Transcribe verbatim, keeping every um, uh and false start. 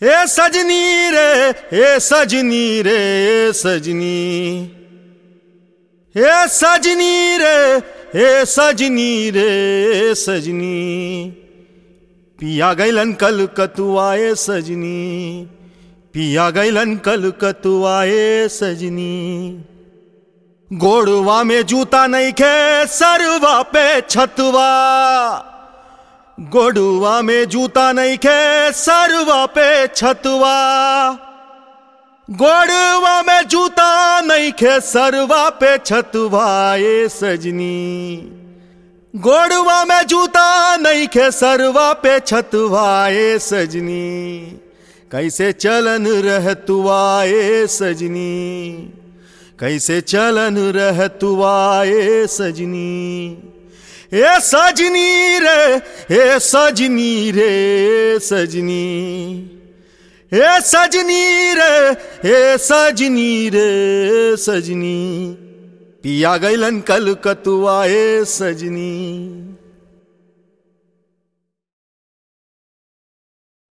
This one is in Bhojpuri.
हे सजनी रे हे सजनी रे हे सजनी, हे सजनी रे हे सजनी रे हे सजनी, पिया गैलन कल कतुआए सजनी, पिया गैलन कल कतुआए सजनी। गोड़वा में जूता नहीं खे सरवा पे छतवा, गोड़वा में जूता नहीं खे सरवा पे छतवा, गोड़वा में जूता नहीं खे सरवा पे छतवा ये सजनी, गोड़वा में जूता नहीं खे सरवा पे छतवा ये सजनी। कैसे चलन रह तुआ ये सजनी, कैसे चलन रह तुआ ये सजनी। हे सजनी रे हे सजनी रे सजनी, हे सजनी रे हे सजनी रे सजनी, पिया गैलन कल कतुआए सजनी।